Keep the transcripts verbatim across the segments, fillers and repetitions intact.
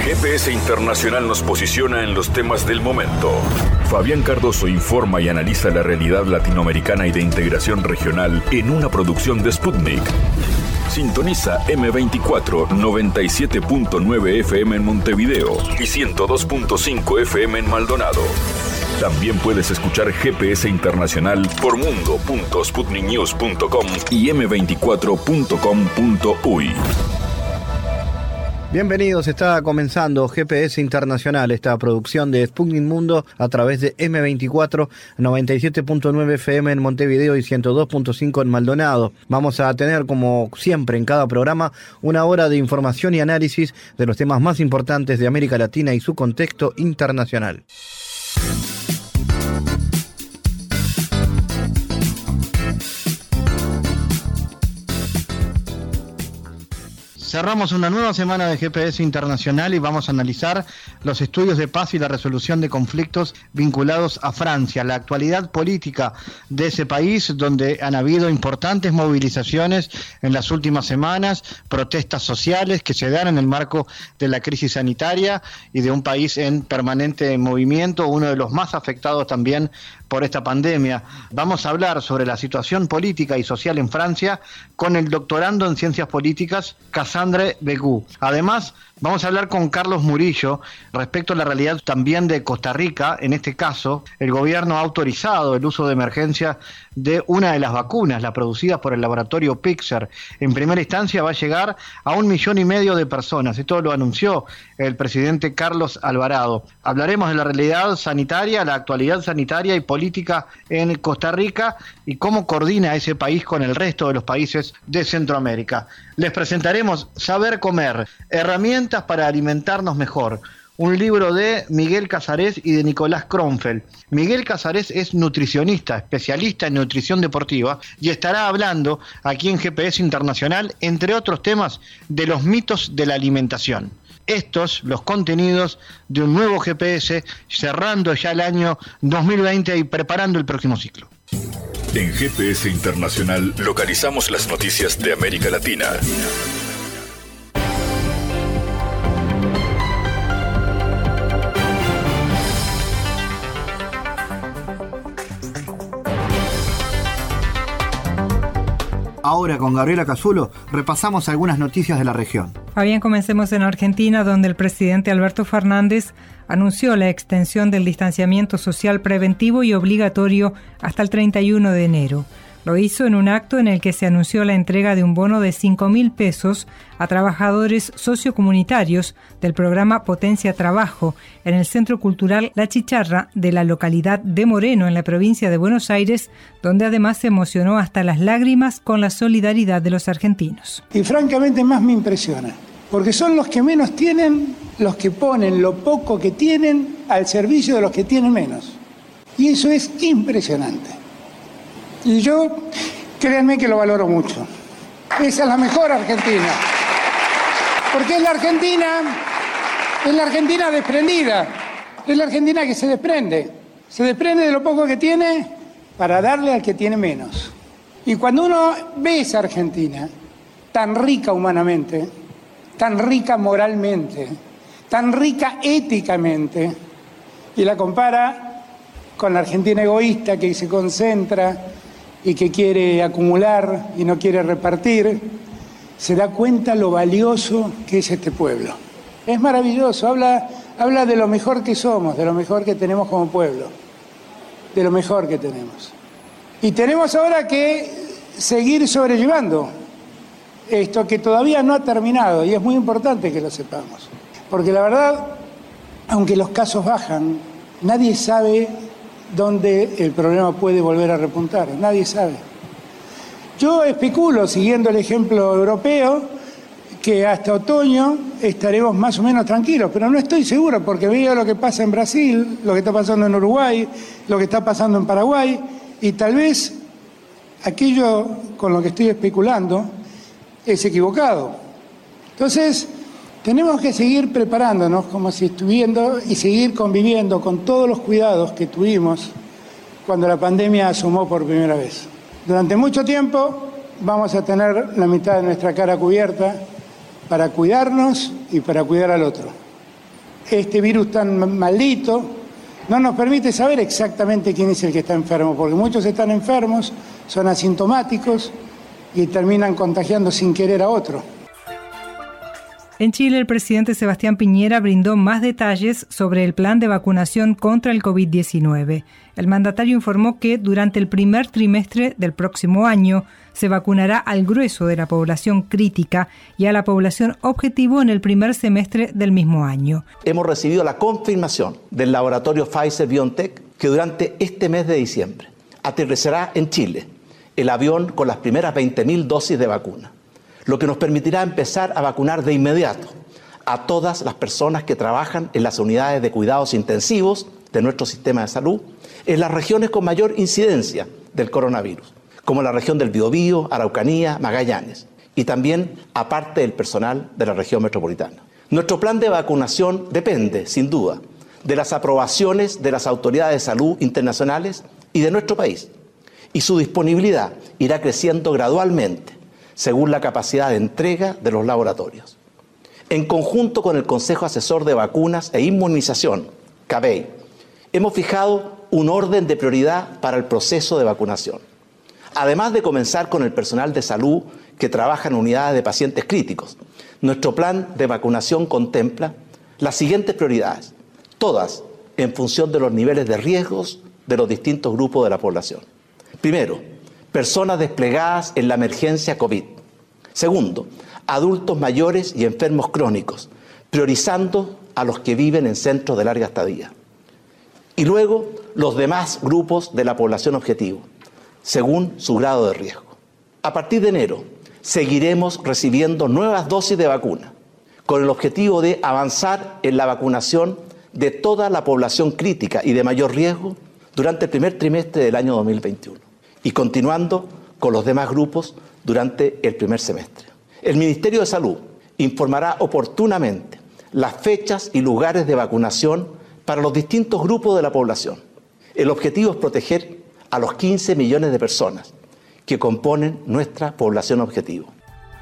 G P S Internacional nos posiciona en los temas del momento. Fabián Cardoso informa y analiza la realidad latinoamericana y de integración regional en una producción de Sputnik. Sintoniza eme veinticuatro noventa y siete punto nueve F M en Montevideo y ciento dos punto cinco F M en Maldonado. También puedes escuchar G P S Internacional por mundo punto sputnik news punto com y eme veinticuatro punto com punto uy. Bienvenidos, está comenzando G P S Internacional, esta producción de Sputnik Mundo a través de eme veinticuatro noventa y siete punto nueve F M en Montevideo y ciento dos punto cinco en Maldonado. Vamos a tener, como siempre en cada programa, una hora de información y análisis de los temas más importantes de América Latina y su contexto internacional. Cerramos una nueva semana de G P S Internacional y vamos a analizar los estudios de paz y la resolución de conflictos vinculados a Francia, la actualidad política de ese país, donde han habido importantes movilizaciones en las últimas semanas, protestas sociales que se dan en el marco de la crisis sanitaria y de un país en permanente movimiento, uno de los más afectados también por esta pandemia. Vamos a hablar sobre la situación política y social en Francia con el doctorando en Ciencias Políticas, Cassandre Begu. Además, vamos a hablar con Carlos Murillo respecto a la realidad también de Costa Rica. En este caso, el gobierno ha autorizado el uso de emergencia de una de las vacunas, la producida por el laboratorio Pixar. En primera instancia va a llegar a un millón y medio de personas. Esto lo anunció el presidente Carlos Alvarado. Hablaremos de la realidad sanitaria, la actualidad sanitaria y política en Costa Rica y cómo coordina ese país con el resto de los países de Centroamérica. Les presentaremos Saber Comer, herramientas para alimentarnos mejor. Un libro de Miguel Casares y de Nicolás Kronfeld. Miguel Casares es nutricionista, especialista en nutrición deportiva, y estará hablando aquí en G P S Internacional, entre otros temas, de los mitos de la alimentación. Estos, los contenidos de un nuevo G P S, cerrando ya el año dos mil veinte y preparando el próximo ciclo. En G P S Internacional localizamos las noticias de América Latina. Ahora con Gabriela Casulo repasamos algunas noticias de la región. Fabián, comencemos en Argentina, donde el presidente Alberto Fernández anunció la extensión del distanciamiento social preventivo y obligatorio hasta el treinta y uno de enero. Lo hizo en un acto en el que se anunció la entrega de un bono de cinco mil pesos a trabajadores sociocomunitarios del programa Potencia Trabajo en el Centro Cultural La Chicharra de la localidad de Moreno, en la provincia de Buenos Aires, donde además se emocionó hasta las lágrimas con la solidaridad de los argentinos. Y francamente más me impresiona, porque son los que menos tienen, los que ponen lo poco que tienen al servicio de los que tienen menos. Y eso es impresionante. Y yo, créanme que lo valoro mucho. Esa es la mejor Argentina. Porque es la Argentina, es la Argentina desprendida. Es la Argentina que se desprende. Se desprende de lo poco que tiene para darle al que tiene menos. Y cuando uno ve esa Argentina, tan rica humanamente, tan rica moralmente, tan rica éticamente, y la compara con la Argentina egoísta que se concentra y que quiere acumular y no quiere repartir, se da cuenta lo valioso que es este pueblo. Es maravilloso, habla, habla de lo mejor que somos, de lo mejor que tenemos como pueblo, de lo mejor que tenemos. Y tenemos ahora que seguir sobrellevando esto que todavía no ha terminado, y es muy importante que lo sepamos. Porque la verdad, aunque los casos bajan, nadie sabe dónde el problema puede volver a repuntar. Nadie sabe. Yo especulo, siguiendo el ejemplo europeo, que hasta otoño estaremos más o menos tranquilos, pero no estoy seguro porque veo lo que pasa en Brasil, lo que está pasando en Uruguay, lo que está pasando en Paraguay, y tal vez aquello con lo que estoy especulando es equivocado. Entonces, tenemos que seguir preparándonos como si estuviendo y seguir conviviendo con todos los cuidados que tuvimos cuando la pandemia asomó por primera vez. Durante mucho tiempo vamos a tener la mitad de nuestra cara cubierta para cuidarnos y para cuidar al otro. este virus tan maldito no nos permite saber exactamente quién es el que está enfermo, porque muchos están enfermos, son asintomáticos y terminan contagiando sin querer a otro. En Chile, el presidente Sebastián Piñera brindó más detalles sobre el plan de vacunación contra el COVID diecinueve. El mandatario informó que durante el primer trimestre del próximo año se vacunará al grueso de la población crítica y a la población objetivo en el primer semestre del mismo año. Hemos recibido la confirmación del laboratorio Pfizer-BioNTech que durante este mes de diciembre aterrizará en Chile el avión con las primeras veinte mil dosis de vacuna, lo que nos permitirá empezar a vacunar de inmediato a todas las personas que trabajan en las unidades de cuidados intensivos de nuestro sistema de salud en las regiones con mayor incidencia del coronavirus, como la región del Biobío, Araucanía, Magallanes, y también a parte del personal de la región metropolitana. Nuestro plan de vacunación depende, sin duda, de las aprobaciones de las autoridades de salud internacionales y de nuestro país, y su disponibilidad irá creciendo gradualmente según la capacidad de entrega de los laboratorios. En conjunto con el Consejo Asesor de Vacunas e Inmunización, CABEI, hemos fijado un orden de prioridad para el proceso de vacunación. Además de comenzar con el personal de salud que trabaja en unidades de pacientes críticos, nuestro plan de vacunación contempla las siguientes prioridades, todas en función de los niveles de riesgos de los distintos grupos de la población. Primero, personas desplegadas en la emergencia COVID. Segundo, adultos mayores y enfermos crónicos, priorizando a los que viven en centros de larga estadía. Y luego, los demás grupos de la población objetivo, según su grado de riesgo. A partir de enero, seguiremos recibiendo nuevas dosis de vacuna, con el objetivo de avanzar en la vacunación de toda la población crítica y de mayor riesgo durante el primer trimestre del año dos mil veintiuno. Y continuando con los demás grupos durante el primer semestre. El Ministerio de Salud informará oportunamente las fechas y lugares de vacunación para los distintos grupos de la población. El objetivo es proteger a los quince millones de personas que componen nuestra población objetivo.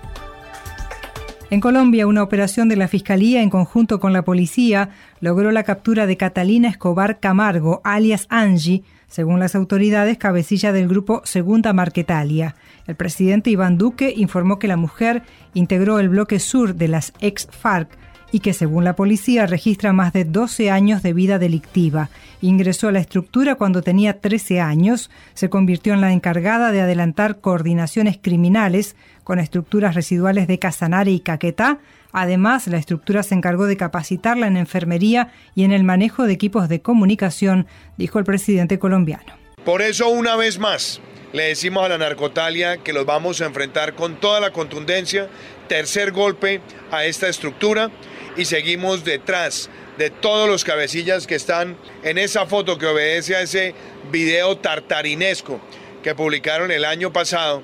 En Colombia, una operación de la Fiscalía en conjunto con la policía logró la captura de Catalina Escobar Camargo, alias Angie, según las autoridades, cabecilla del grupo Segunda Marquetalia. El presidente Iván Duque informó que la mujer integró el bloque sur de las ex-FARC y que, según la policía, registra más de doce años de vida delictiva. Ingresó a la estructura cuando tenía trece años, se convirtió en la encargada de adelantar coordinaciones criminales con estructuras residuales de Casanare y Caquetá. Además, la estructura se encargó de capacitarla en enfermería y en el manejo de equipos de comunicación, dijo el presidente colombiano. Por eso, una vez más, le decimos a la narcotalia que los vamos a enfrentar con toda la contundencia, tercer golpe a esta estructura, y seguimos detrás de todos los cabecillas que están en esa foto que obedece a ese video tartarinesco que publicaron el año pasado,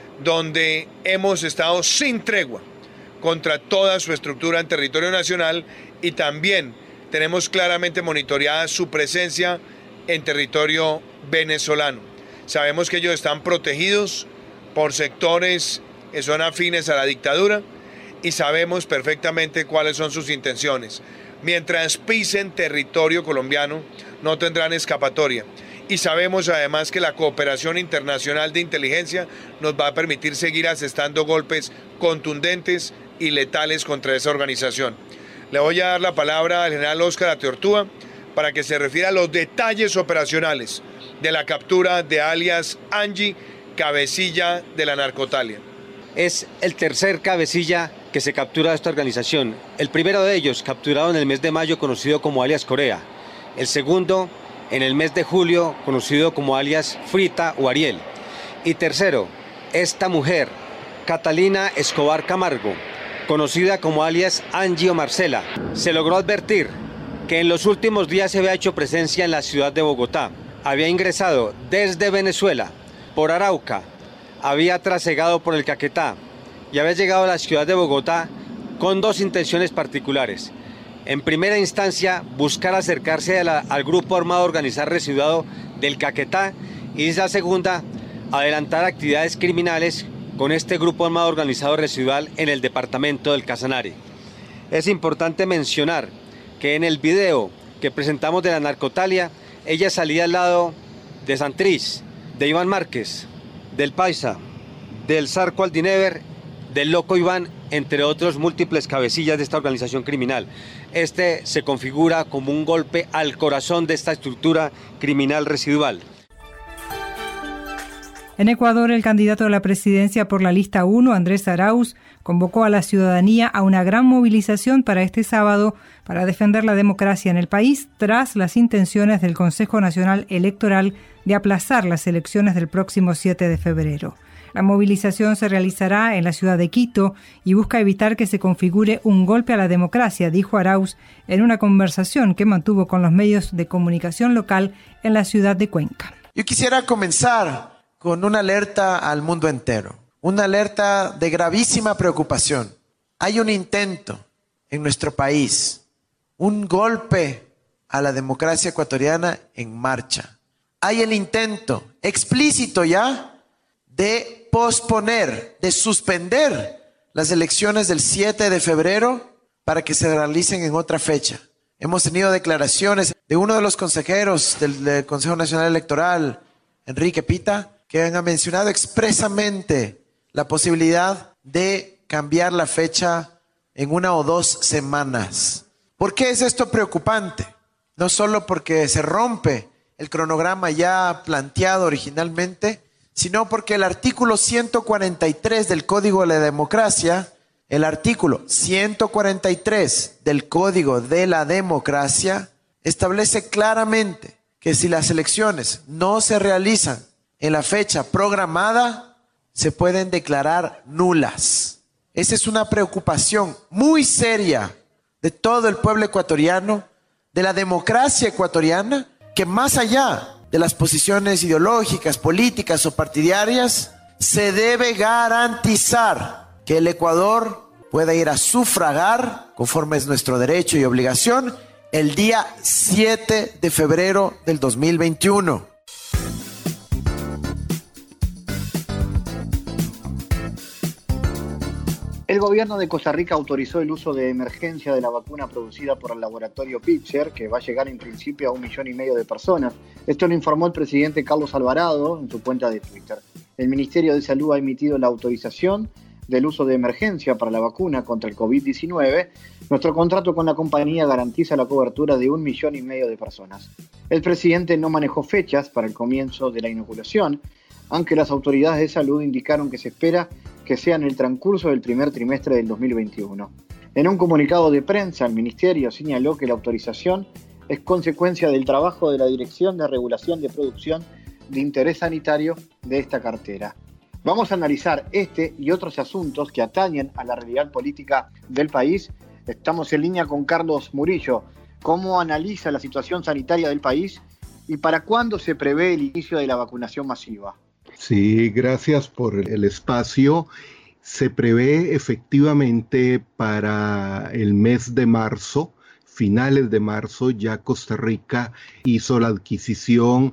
donde hemos estado sin tregua contra toda su estructura en territorio nacional, y también tenemos claramente monitoreada su presencia en territorio venezolano. Sabemos que ellos están protegidos por sectores que son afines a la dictadura y sabemos perfectamente cuáles son sus intenciones. Mientras pisen territorio colombiano, no tendrán escapatoria. Y sabemos además que la cooperación internacional de inteligencia nos va a permitir seguir asestando golpes contundentes y letales contra esa organización. Le voy a dar la palabra al general Óscar Ateortúa para que se refiera a los detalles operacionales de la captura de alias Angie, cabecilla de la narcotalia. Es el tercer cabecilla que se captura de esta organización. El primero de ellos, capturado en el mes de mayo, conocido como alias Corea. El segundo, en el mes de julio, conocido como alias Frita o Ariel. Y tercero, esta mujer, Catalina Escobar Camargo, conocida como alias Angie o Marcela. Se logró advertir que en los últimos días se había hecho presencia en la ciudad de Bogotá. Había ingresado desde Venezuela, por Arauca, había trasegado por el Caquetá y había llegado a la ciudad de Bogotá con dos intenciones particulares. En primera instancia, buscar acercarse a la, al grupo armado organizado residuado del Caquetá, y la segunda, adelantar actividades criminales con este grupo armado organizado residual en el departamento del Casanare. Es importante mencionar que en el video que presentamos de la narcotalia, ella salía al lado de Santrich, de Iván Márquez, del Paisa, del Zarco Aldinever, del Loco Iván, entre otros múltiples cabecillas de esta organización criminal. Este se configura como un golpe al corazón de esta estructura criminal residual. En Ecuador, el candidato a la presidencia por la lista uno, Andrés Arauz, convocó a la ciudadanía a una gran movilización para este sábado para defender la democracia en el país tras las intenciones del Consejo Nacional Electoral de aplazar las elecciones del próximo siete de febrero. La movilización se realizará en la ciudad de Quito y busca evitar que se configure un golpe a la democracia, dijo Arauz en una conversación que mantuvo con los medios de comunicación local en la ciudad de Cuenca. Yo quisiera comenzar con una alerta al mundo entero, una alerta de gravísima preocupación. Hay un intento en nuestro país, un golpe a la democracia ecuatoriana en marcha. Hay el intento explícito ya de posponer, de suspender las elecciones del siete de febrero para que se realicen en otra fecha. Hemos tenido declaraciones de uno de los consejeros del, del Consejo Nacional Electoral, Enrique Pita, que han mencionado expresamente la posibilidad de cambiar la fecha en una o dos semanas. ¿Por qué es esto preocupante? No solo porque se rompe el cronograma ya planteado originalmente, sino porque el artículo ciento cuarenta y tres del Código de la Democracia, el artículo ciento cuarenta y tres del Código de la Democracia, establece claramente que si las elecciones no se realizan en la fecha programada, se pueden declarar nulas. Esa es una preocupación muy seria de todo el pueblo ecuatoriano, de la democracia ecuatoriana, que más allá de las posiciones ideológicas, políticas o partidarias, se debe garantizar que el Ecuador pueda ir a sufragar, conforme es nuestro derecho y obligación, el día siete de febrero del dos mil veintiuno. El gobierno de Costa Rica autorizó el uso de emergencia de la vacuna producida por el laboratorio Pfizer, que va a llegar en principio a un millón y medio de personas. Esto lo informó el presidente Carlos Alvarado en su cuenta de Twitter. El Ministerio de Salud ha emitido la autorización del uso de emergencia para la vacuna contra el COVID diecinueve. Nuestro contrato con la compañía garantiza la cobertura de un millón y medio de personas. El presidente no manejó fechas para el comienzo de la inoculación, aunque las autoridades de salud indicaron que se espera que sea en el transcurso del primer trimestre del dos mil veintiuno. En un comunicado de prensa, el Ministerio señaló que la autorización es consecuencia del trabajo de la Dirección de Regulación de Producción de Interés Sanitario de esta cartera. Vamos a analizar este y otros asuntos que atañen a la realidad política del país. Estamos en línea con Carlos Murillo. ¿Cómo analiza la situación sanitaria del país y para cuándo se prevé el inicio de la vacunación masiva? Sí, gracias por el espacio. Se prevé efectivamente para el mes de marzo, finales de marzo, ya Costa Rica hizo la adquisición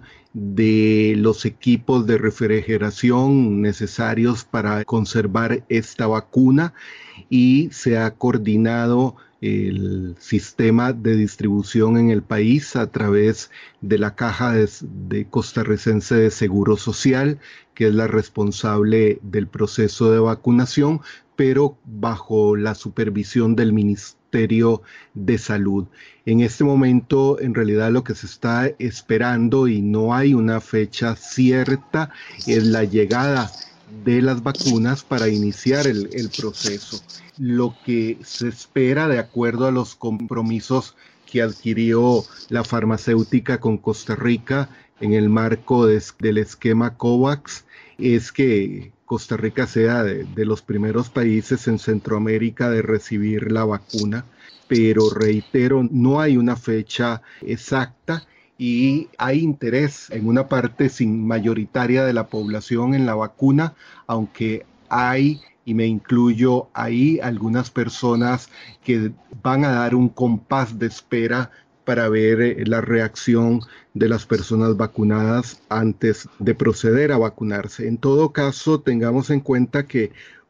de los equipos de refrigeración necesarios para conservar esta vacuna y se ha coordinado el sistema de distribución en el país a través de la Caja de, de Costarricense de Seguro Social, que es la responsable del proceso de vacunación, pero bajo la supervisión del Ministerio de Salud. En este momento, en realidad, lo que se está esperando, y no hay una fecha cierta, es la llegada de las vacunas para iniciar el, el proceso. Lo que se espera, de acuerdo a los compromisos que adquirió la farmacéutica con Costa Rica en el marco de, del esquema COVAX, es que Costa Rica sea de, de los primeros países en Centroamérica de recibir la vacuna, pero reitero, no hay una fecha exacta y hay interés en una parte sin mayoritaria de la población en la vacuna, aunque hay, y me incluyo ahí, algunas personas que van a dar un compás de espera para ver la reacción de las personas vacunadas antes de proceder a vacunarse. En todo caso, tengamos en cuenta que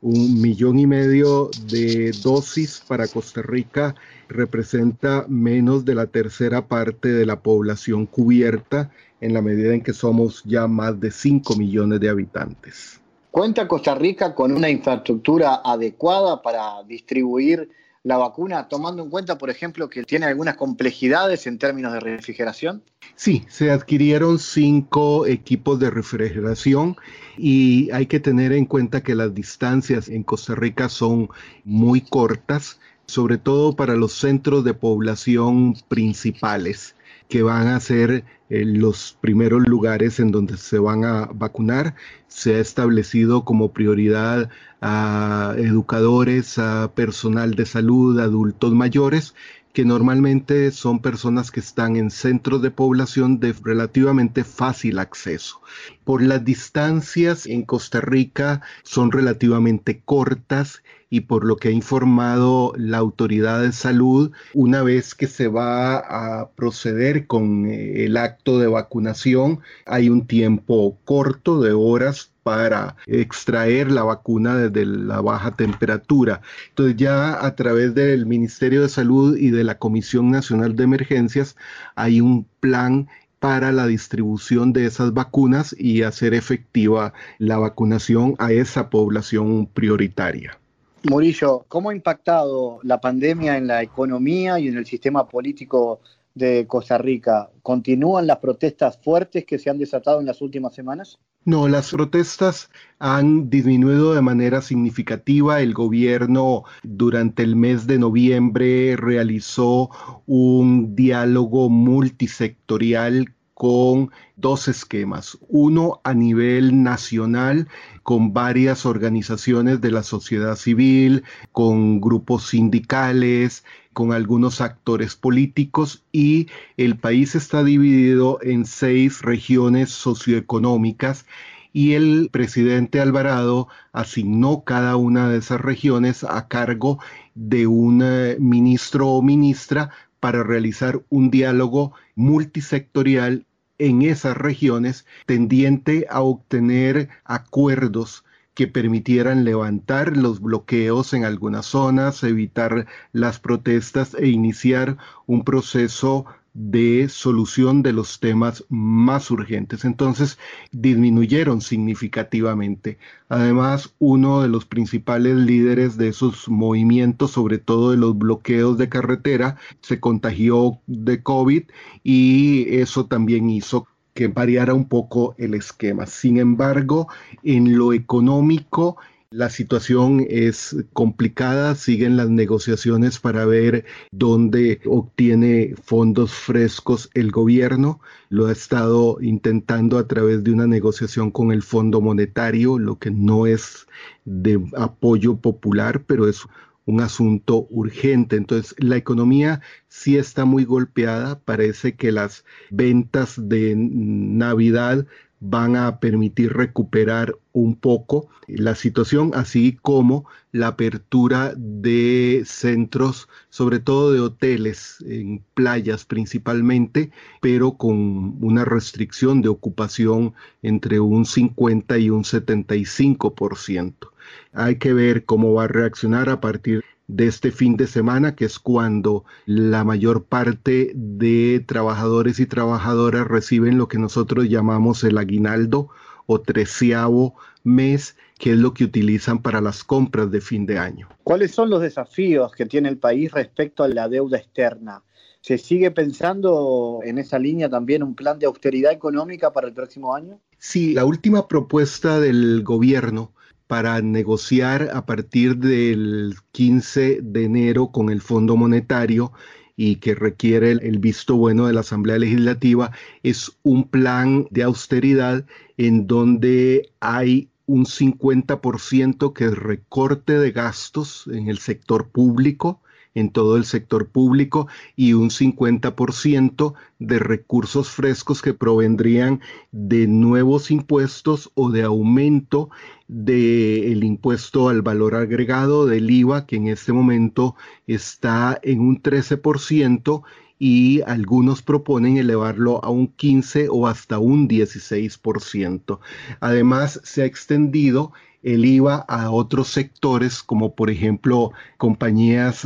Un millón y medio de dosis para Costa Rica representa menos de la tercera parte de la población cubierta, en la medida en que somos ya más de cinco millones de habitantes. ¿Cuenta Costa Rica con una infraestructura adecuada para distribuir la vacuna, tomando en cuenta, por ejemplo, que tiene algunas complejidades en términos de refrigeración? Sí, se adquirieron cinco equipos de refrigeración y hay que tener en cuenta que las distancias en Costa Rica son muy cortas, sobre todo para los centros de población principales, que van a ser eh, los primeros lugares en donde se van a vacunar. Se ha establecido como prioridad a educadores, a personal de salud, adultos mayores, que normalmente son personas que están en centros de población de relativamente fácil acceso. Por las distancias en Costa Rica son relativamente cortas y por lo que ha informado la autoridad de salud, una vez que se va a proceder con el acto de vacunación, hay un tiempo corto de horas para extraer la vacuna desde la baja temperatura. Entonces ya a través del Ministerio de Salud y de la Comisión Nacional de Emergencias hay un plan para la distribución de esas vacunas y hacer efectiva la vacunación a esa población prioritaria. Murillo, ¿cómo ha impactado la pandemia en la economía y en el sistema político de Costa Rica? ¿Continúan las protestas fuertes que se han desatado en las últimas semanas? No, las protestas han disminuido de manera significativa. El gobierno durante el mes de noviembre realizó un diálogo multisectorial con dos esquemas, uno a nivel nacional con varias organizaciones de la sociedad civil, con grupos sindicales, con algunos actores políticos, y el país está dividido en seis regiones socioeconómicas y el presidente Alvarado asignó cada una de esas regiones a cargo de un eh, ministro o ministra para realizar un diálogo multisectorial en esas regiones tendiente a obtener acuerdos que permitieran levantar los bloqueos en algunas zonas, evitar las protestas e iniciar un proceso de solución de los temas más urgentes. Entonces, disminuyeron significativamente. Además, uno de los principales líderes de esos movimientos, sobre todo de los bloqueos de carretera, se contagió de COVID y eso también hizo que variara un poco el esquema. Sin embargo, en lo económico, la situación es complicada, siguen las negociaciones para ver dónde obtiene fondos frescos el gobierno. Lo ha estado intentando a través de una negociación con el Fondo Monetario, lo que no es de apoyo popular, pero es un asunto urgente. Entonces, la economía sí está muy golpeada. Parece que las ventas de Navidad van a permitir recuperar un poco la situación, así como la apertura de centros, sobre todo de hoteles, en playas principalmente, pero con una restricción de ocupación entre un cincuenta y un setenta y cinco por ciento. Hay que ver cómo va a reaccionar a partir de este fin de semana, que es cuando la mayor parte de trabajadores y trabajadoras reciben lo que nosotros llamamos el aguinaldo o treceavo mes, que es lo que utilizan para las compras de fin de año. ¿Cuáles son los desafíos que tiene el país respecto a la deuda externa? ¿Se sigue pensando en esa línea también un plan de austeridad económica para el próximo año? Sí, la última propuesta del gobierno para negociar a partir del quince de enero con el Fondo Monetario y que requiere el, el visto bueno de la Asamblea Legislativa, es un plan de austeridad en donde hay un cincuenta por ciento que es recorte de gastos en el sector público, en todo el sector público, y un cincuenta por ciento de recursos frescos que provendrían de nuevos impuestos o de aumento del impuesto al valor agregado, del I V A, que en este momento está en un trece por ciento, y algunos proponen elevarlo a un quince o hasta un dieciséis por ciento. Además, se ha extendido el I V A a otros sectores, como por ejemplo compañías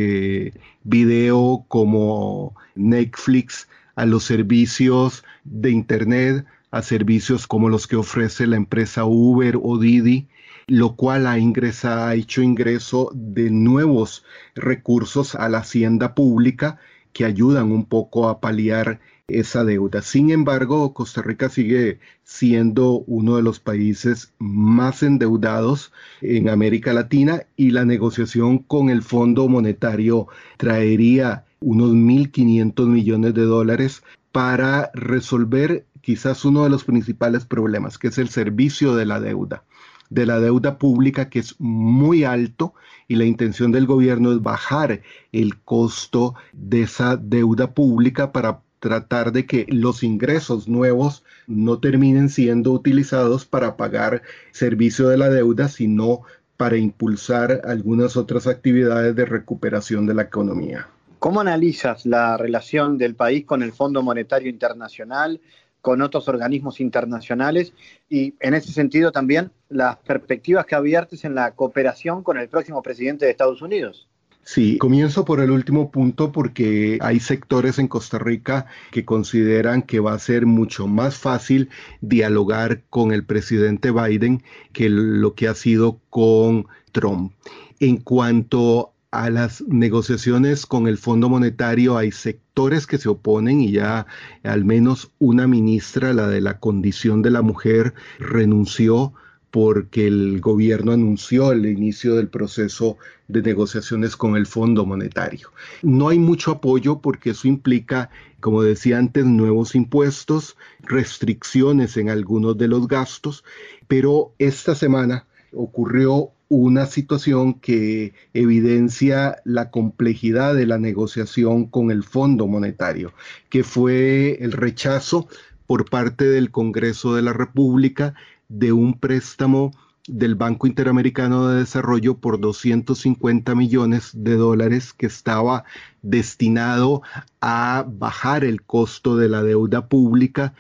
de video como Netflix, a los servicios de Internet, a servicios como los que ofrece la empresa Uber o Didi, lo cual ha, ingresado, ha hecho ingreso de nuevos recursos a la hacienda pública que ayudan un poco a paliar esa deuda. Sin embargo, Costa Rica sigue siendo uno de los países más endeudados en América Latina y la negociación con el Fondo Monetario traería unos mil quinientos millones de dólares para resolver quizás uno de los principales problemas, que es el servicio de la deuda, de la deuda pública, que es muy alto, y la intención del gobierno es bajar el costo de esa deuda pública para tratar de que los ingresos nuevos no terminen siendo utilizados para pagar servicio de la deuda, sino para impulsar algunas otras actividades de recuperación de la economía. ¿Cómo analizas la relación del país con el Fondo Monetario Internacional, con otros organismos internacionales y en ese sentido también las perspectivas que abiertes en la cooperación con el próximo presidente de Estados Unidos? Sí, comienzo por el último punto porque hay sectores en Costa Rica que consideran que va a ser mucho más fácil dialogar con el presidente Biden que lo que ha sido con Trump. En cuanto a las negociaciones con el Fondo Monetario, hay sectores que se oponen y ya al menos una ministra, la de la condición de la mujer, renunció porque el gobierno anunció el inicio del proceso de negociaciones con el Fondo Monetario. No hay mucho apoyo porque eso implica, como decía antes, nuevos impuestos, restricciones en algunos de los gastos, pero esta semana ocurrió una situación que evidencia la complejidad de la negociación con el Fondo Monetario, que fue el rechazo por parte del Congreso de la República de un préstamo del Banco Interamericano de Desarrollo por doscientos cincuenta millones de dólares que estaba destinado a bajar el costo de la deuda pública,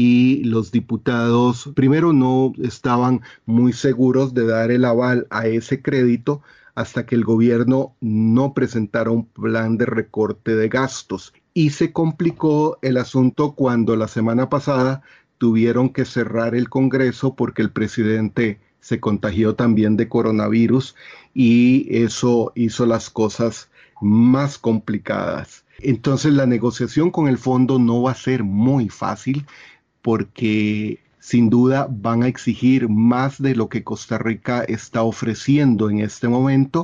y los diputados primero no estaban muy seguros de dar el aval a ese crédito hasta que el gobierno no presentara un plan de recorte de gastos. Y se complicó el asunto cuando la semana pasada tuvieron que cerrar el Congreso porque el presidente se contagió también de coronavirus y eso hizo las cosas más complicadas. Entonces la negociación con el fondo no va a ser muy fácil porque sin duda van a exigir más de lo que Costa Rica está ofreciendo en este momento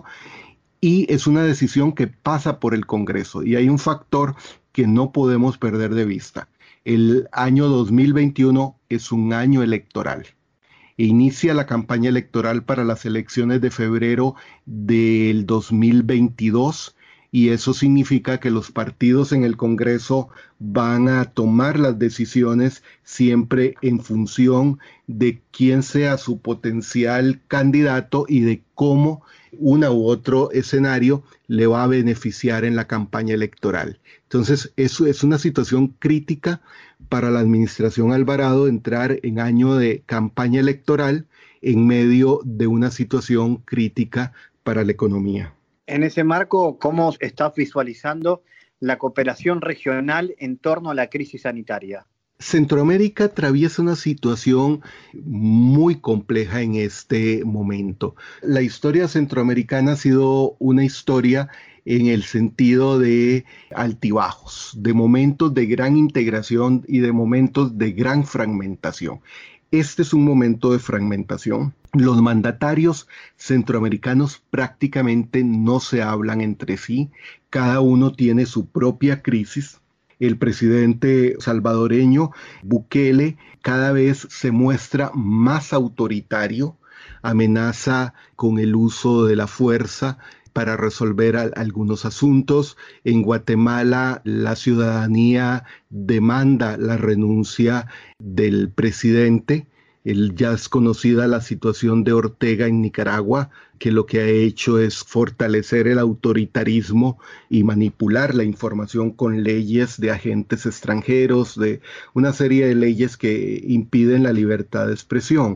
y es una decisión que pasa por el Congreso y hay un factor que no podemos perder de vista. El año dos mil veintiuno es un año electoral. Inicia la campaña electoral para las elecciones de febrero del dos mil veintidós y eso significa que los partidos en el Congreso van a tomar las decisiones siempre en función de quién sea su potencial candidato y de cómo una u otro escenario le va a beneficiar en la campaña electoral. Entonces, eso es una situación crítica para la administración Alvarado, entrar en año de campaña electoral en medio de una situación crítica para la economía. En ese marco, ¿cómo estás visualizando la cooperación regional en torno a la crisis sanitaria? Centroamérica atraviesa una situación muy compleja en este momento. La historia centroamericana ha sido una historia en el sentido de altibajos, de momentos de gran integración y de momentos de gran fragmentación. Este es un momento de fragmentación. Los mandatarios centroamericanos prácticamente no se hablan entre sí. Cada uno tiene su propia crisis. El presidente salvadoreño Bukele cada vez se muestra más autoritario, amenaza con el uso de la fuerza para resolver a, algunos asuntos. En Guatemala, la ciudadanía demanda la renuncia del presidente. El, ya es conocida la situación de Ortega en Nicaragua, que lo que ha hecho es fortalecer el autoritarismo y manipular la información con leyes de agentes extranjeros, de una serie de leyes que impiden la libertad de expresión.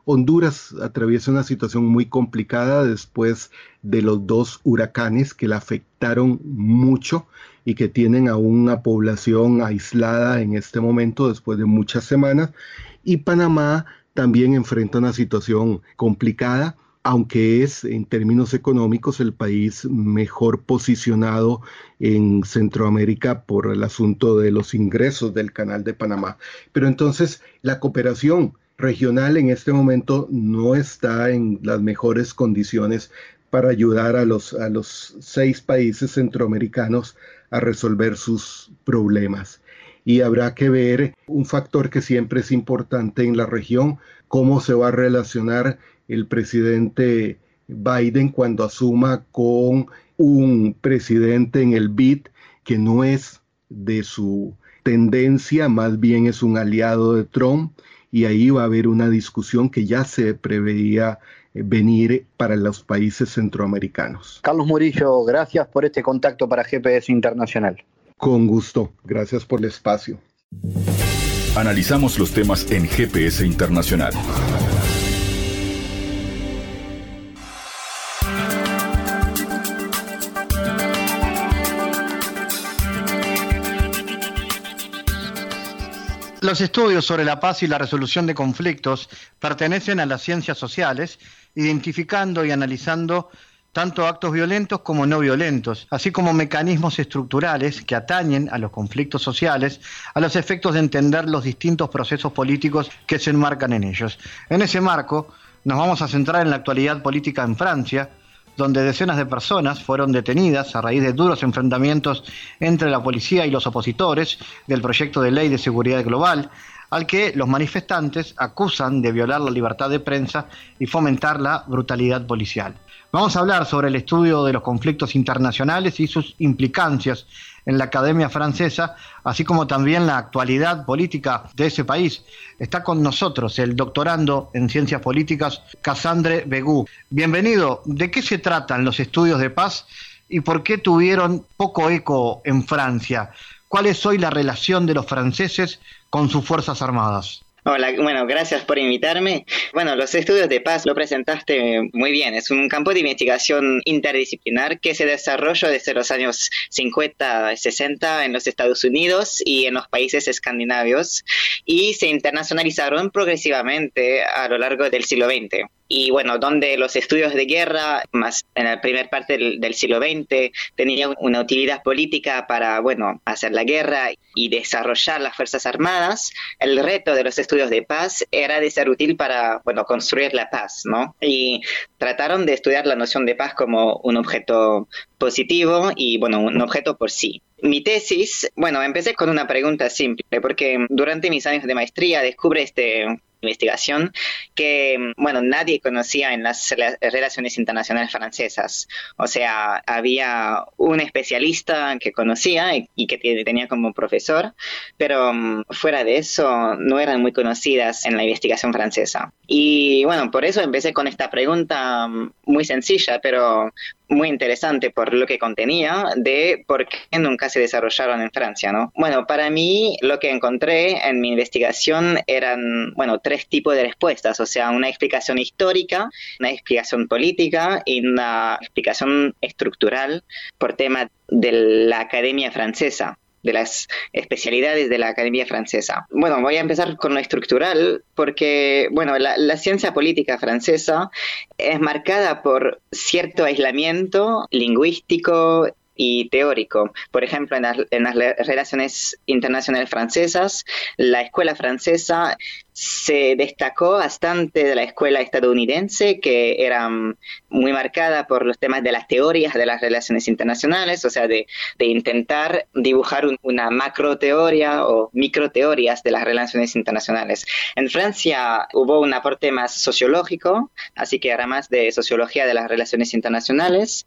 Honduras atraviesa una situación muy complicada después de los dos huracanes que la afectaron mucho y que tienen a una población aislada en este momento después de muchas semanas. Y Panamá también enfrenta una situación complicada, aunque es en términos económicos el país mejor posicionado en Centroamérica por el asunto de los ingresos del Canal de Panamá. Pero entonces la cooperación regional en este momento no está en las mejores condiciones para ayudar a los, a los seis países centroamericanos a resolver sus problemas. Y habrá que ver un factor que siempre es importante en la región, cómo se va a relacionar el presidente Biden cuando asuma con un presidente en el B I D que no es de su tendencia, más bien es un aliado de Trump, y ahí va a haber una discusión que ya se preveía venir para los países centroamericanos. Carlos Murillo, gracias por este contacto para G P S Internacional. Con gusto, gracias por el espacio. Analizamos los temas en G P S Internacional. Los estudios sobre la paz y la resolución de conflictos pertenecen a las ciencias sociales, identificando y analizando tanto actos violentos como no violentos, así como mecanismos estructurales que atañen a los conflictos sociales, a los efectos de entender los distintos procesos políticos que se enmarcan en ellos. En ese marco, nos vamos a centrar en la actualidad política en Francia, donde decenas de personas fueron detenidas a raíz de duros enfrentamientos entre la policía y los opositores del proyecto de ley de seguridad global, al que los manifestantes acusan de violar la libertad de prensa y fomentar la brutalidad policial. Vamos a hablar sobre el estudio de los conflictos internacionales y sus implicancias en la Academia Francesa, así como también la actualidad política de ese país. Está con nosotros el doctorando en Ciencias Políticas, Cassandre Begou. Bienvenido. ¿De qué se tratan los estudios de paz y por qué tuvieron poco eco en Francia? ¿Cuál es hoy la relación de los franceses con sus Fuerzas Armadas? Hola, bueno, gracias por invitarme. Bueno, los estudios de paz lo presentaste muy bien. Es un campo de investigación interdisciplinar que se desarrolló desde los años cincuenta, sesenta en los Estados Unidos y en los países escandinavos y se internacionalizaron progresivamente a lo largo del siglo veinte. Y bueno, donde los estudios de guerra, más en la primera parte del, del siglo veinte, tenían una utilidad política para, bueno, hacer la guerra y desarrollar las Fuerzas Armadas, el reto de los estudios de paz era de ser útil para, bueno, construir la paz, ¿no? Y trataron de estudiar la noción de paz como un objeto positivo y, bueno, un objeto por sí. Mi tesis, bueno, empecé con una pregunta simple, porque durante mis años de maestría descubrí este... investigación que, bueno, nadie conocía en las relaciones internacionales francesas. O sea, había un especialista que conocía y que tenía como profesor, pero fuera de eso no eran muy conocidas en la investigación francesa. Y bueno, por eso empecé con esta pregunta muy sencilla, pero muy interesante por lo que contenía, de por qué nunca se desarrollaron en Francia, ¿no? Bueno, para mí lo que encontré en mi investigación eran, bueno, tres tipos de respuestas, o sea, una explicación histórica, una explicación política y una explicación estructural por tema de la Academia Francesa, de las especialidades de la Academia Francesa. Bueno, voy a empezar con lo estructural porque, bueno, la, la ciencia política francesa es marcada por cierto aislamiento lingüístico y teórico. Por ejemplo, en las, en las relaciones internacionales francesas, la escuela francesa se destacó bastante de la escuela estadounidense, que era muy marcada por los temas de las teorías de las relaciones internacionales, o sea, de, de intentar dibujar un, una macroteoría o microteorías de las relaciones internacionales. En Francia hubo un aporte más sociológico, así que era más de sociología de las relaciones internacionales,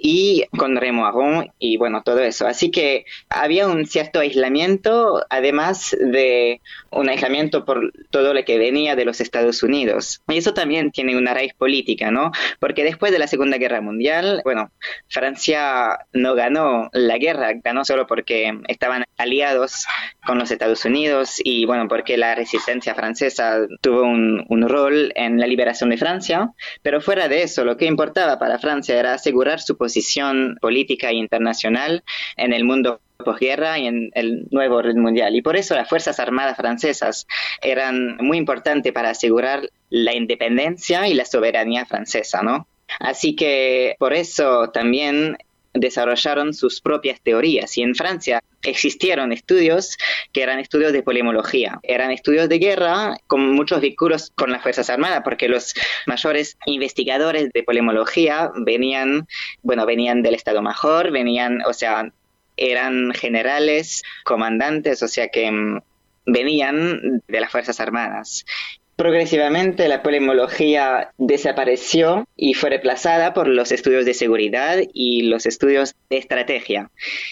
y con Raymond Aron y bueno, todo eso. Así que había un cierto aislamiento, además de un aislamiento por todo lo que venía de los Estados Unidos. Y eso también tiene una raíz política, ¿no? Porque después de la Segunda Guerra Mundial, bueno, Francia no ganó la guerra, ganó solo porque estaban aliados con los Estados Unidos y, bueno, porque la resistencia francesa tuvo un, un rol en la liberación de Francia, pero fuera de eso, lo que importaba para Francia era asegurar su posición política e internacional en el mundo posguerra y en el nuevo orden mundial. Y por eso las Fuerzas Armadas francesas eran muy importantes para asegurar la independencia y la soberanía francesa, ¿no? Así que por eso también desarrollaron sus propias teorías. Y en Francia existieron estudios que eran estudios de polemología. Eran estudios de guerra con muchos vínculos con las Fuerzas Armadas, porque los mayores investigadores de polemología venían, bueno, venían del Estado Mayor, venían, o sea, eran generales, comandantes, o sea que um, venían de las Fuerzas Armadas. Progresivamente la polemología desapareció y fue reemplazada por los estudios de seguridad y los estudios de estrategia.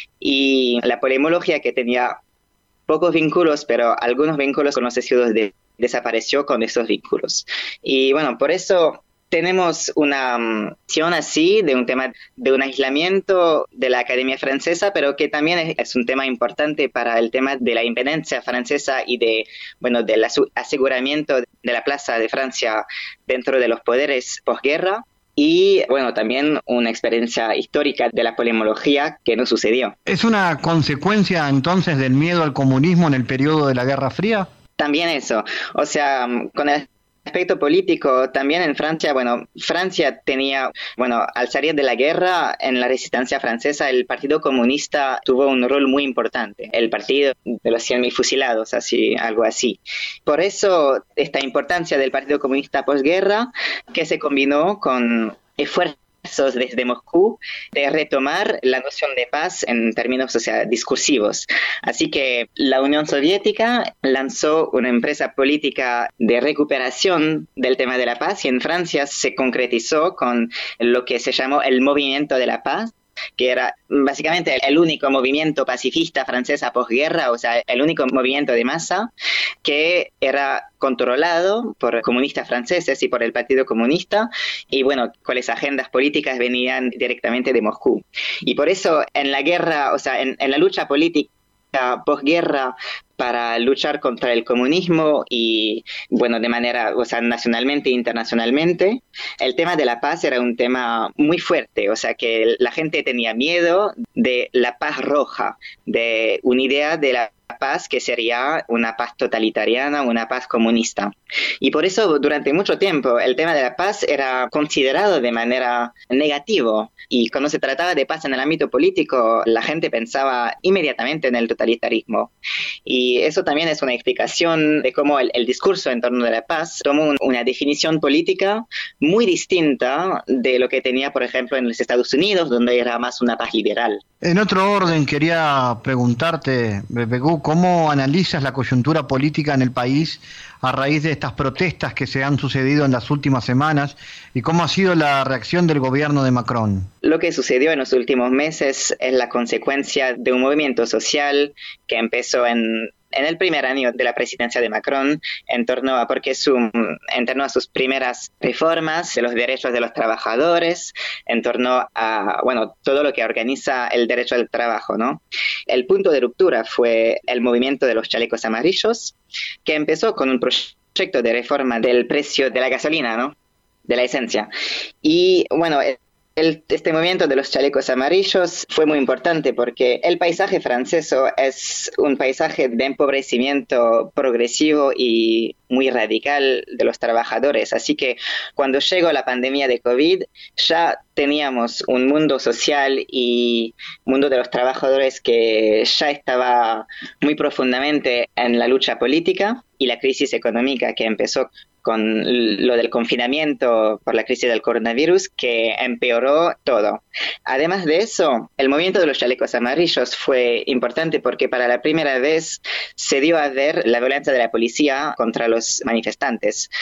Y la polemología, que tenía pocos vínculos, pero algunos vínculos con los estudios de, desapareció con esos vínculos. Y bueno, por eso tenemos una visión um, así de un tema de un aislamiento de la Academia Francesa, pero que también es, es un tema importante para el tema de la independencia francesa y de, bueno, del aseguramiento de la Plaza de Francia dentro de los poderes posguerra. Y, bueno, también una experiencia histórica de la polemología que no sucedió. ¿Es una consecuencia entonces del miedo al comunismo en el periodo de la Guerra Fría? También eso. O sea, con el aspecto político, también en Francia, bueno, Francia tenía, bueno, al salir de la guerra, en la resistencia francesa, el Partido Comunista tuvo un rol muy importante, el partido de los cien mil fusilados, así, algo así. Por eso, esta importancia del Partido Comunista posguerra, que se combinó con esfuerzos desde Moscú de retomar la noción de paz en términos, o sea, discursivos. Así que la Unión Soviética lanzó una empresa política de recuperación del tema de la paz y en Francia se concretizó con lo que se llamó el Movimiento de la Paz, que era básicamente el único movimiento pacifista francés a posguerra, o sea, el único movimiento de masa que era controlado por comunistas franceses y por el Partido Comunista, y bueno, cuáles agendas políticas venían directamente de Moscú. Y por eso en la guerra, o sea, en, en la lucha política posguerra para luchar contra el comunismo y, bueno, de manera, o sea, nacionalmente e internacionalmente, el tema de la paz era un tema muy fuerte, o sea, que la gente tenía miedo de la paz roja, de una idea de la paz que sería una paz totalitariana, una paz comunista. Y por eso durante mucho tiempo el tema de la paz era considerado de manera negativa. Y cuando se trataba de paz en el ámbito político, la gente pensaba inmediatamente en el totalitarismo. Y eso también es una explicación de cómo el, el discurso en torno a la paz tomó un, una definición política muy distinta de lo que tenía, por ejemplo, en los Estados Unidos, donde era más una paz liberal. En otro orden, quería preguntarte, Begú, ¿cómo analizas la coyuntura política en el país a raíz de estas protestas que se han sucedido en las últimas semanas y cómo ha sido la reacción del gobierno de Macron? Lo que sucedió en los últimos meses es la consecuencia de un movimiento social que empezó en en el primer año de la presidencia de Macron, en torno a, porque su, en torno a sus primeras reformas de los derechos de los trabajadores, en torno a, bueno, todo lo que organiza el derecho al trabajo, ¿no? El punto de ruptura fue el movimiento de los chalecos amarillos, que empezó con un proyecto de reforma del precio de la gasolina, ¿no? De la esencia. Y, bueno, El, este movimiento de los chalecos amarillos fue muy importante porque el paisaje francés es un paisaje de empobrecimiento progresivo y muy radical de los trabajadores. Así que cuando llegó la pandemia de COVID, ya teníamos un mundo social y mundo de los trabajadores que ya estaba muy profundamente en la lucha política, y la crisis económica que empezó con lo del confinamiento por la crisis del coronavirus, que empeoró todo. Además de eso, el movimiento de los chalecos amarillos fue importante porque para la primera vez se dio a ver la violencia de la policía contra los manifestantes.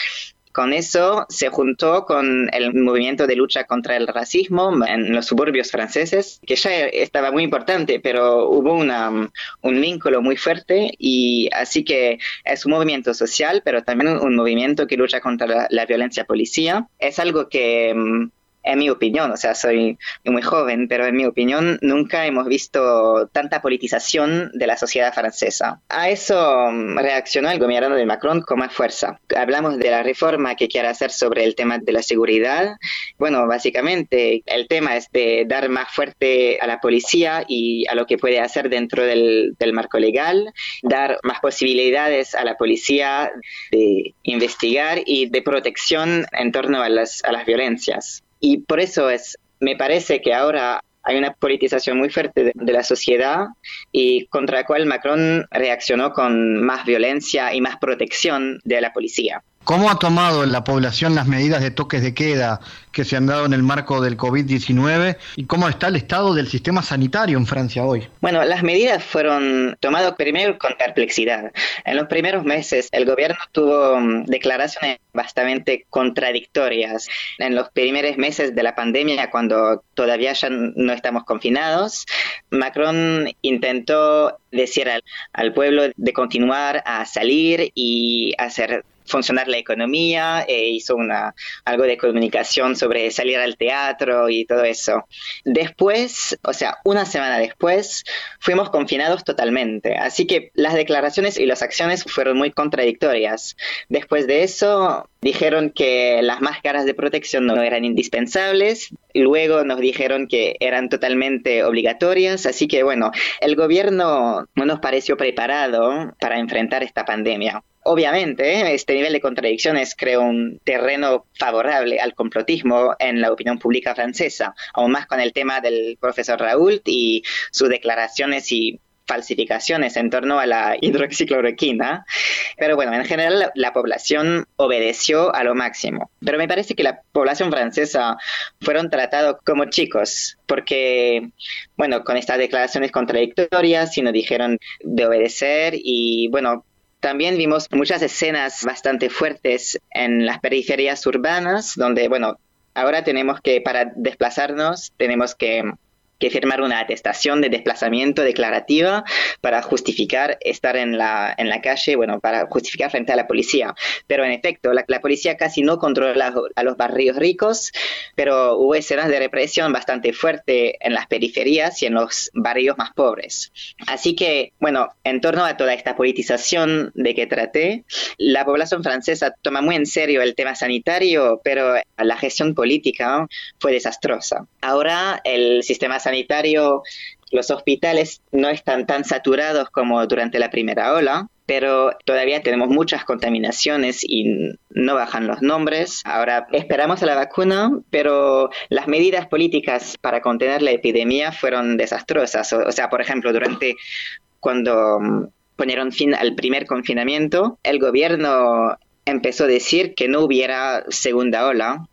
Con eso se juntó con el movimiento de lucha contra el racismo en los suburbios franceses, que ya estaba muy importante, pero hubo una, un vínculo muy fuerte, y así que es un movimiento social, pero también un movimiento que lucha contra la, la violencia policía. Es algo que, en mi opinión, o sea, soy muy joven, pero en mi opinión nunca hemos visto tanta politización de la sociedad francesa. A eso reaccionó el gobierno de Macron con más fuerza. Hablamos de la reforma que quiere hacer sobre el tema de la seguridad. Bueno, básicamente el tema es de dar más fuerte a la policía y a lo que puede hacer dentro del, del marco legal, dar más posibilidades a la policía de investigar y de protección en torno a las, a las violencias. Y por eso es, me parece que ahora hay una politización muy fuerte de, de la sociedad, y contra la cual Macron reaccionó con más violencia y más protección de la policía. ¿Cómo ha tomado la población las medidas de toques de queda que se han dado en el marco del covid diecinueve y cómo está el estado del sistema sanitario en Francia hoy? Bueno, las medidas fueron tomadas primero con perplejidad. En los primeros meses el gobierno tuvo um, declaraciones bastante contradictorias. En los primeros meses de la pandemia, cuando todavía ya no estamos confinados, Macron intentó decir al, al pueblo de continuar a salir y hacer funcionar la economía, e hizo una, algo de comunicación sobre salir al teatro y todo eso. Después, o sea, una semana después, fuimos confinados totalmente. Así que las declaraciones y las acciones fueron muy contradictorias. Después de eso, dijeron que las máscaras de protección no eran indispensables. Luego nos dijeron que eran totalmente obligatorias. Así que, bueno, el gobierno no nos pareció preparado para enfrentar esta pandemia. Obviamente, este nivel de contradicciones creó un terreno favorable al complotismo en la opinión pública francesa, aún más con el tema del profesor Raoult y sus declaraciones y falsificaciones en torno a la hidroxicloroquina. Pero bueno, en general la, la población obedeció a lo máximo. Pero me parece que la población francesa fueron tratados como chicos, porque, bueno, con estas declaraciones contradictorias, sí nos dijeron de obedecer y, bueno, también vimos muchas escenas bastante fuertes en las periferias urbanas, donde, bueno, ahora tenemos que, para desplazarnos, tenemos que, que firmar una atestación de desplazamiento declarativa para justificar estar en la, en la calle, bueno, para justificar frente a la policía. Pero en efecto, la, la policía casi no controla a los barrios ricos, pero hubo escenas de represión bastante fuerte en las periferias y en los barrios más pobres. Así que, bueno, en torno a toda esta politización de que traté, la población francesa toma muy en serio el tema sanitario, pero la gestión política fue desastrosa. Ahora el sistema sanitario, los hospitales no están tan saturados como durante la primera ola, pero todavía tenemos muchas contaminaciones y no bajan los nombres. Ahora esperamos a la vacuna, pero las medidas políticas para contener la epidemia fueron desastrosas. O, o sea, por ejemplo, durante cuando ponieron fin al primer confinamiento, el gobierno empezó a decir que no hubiera segunda ola,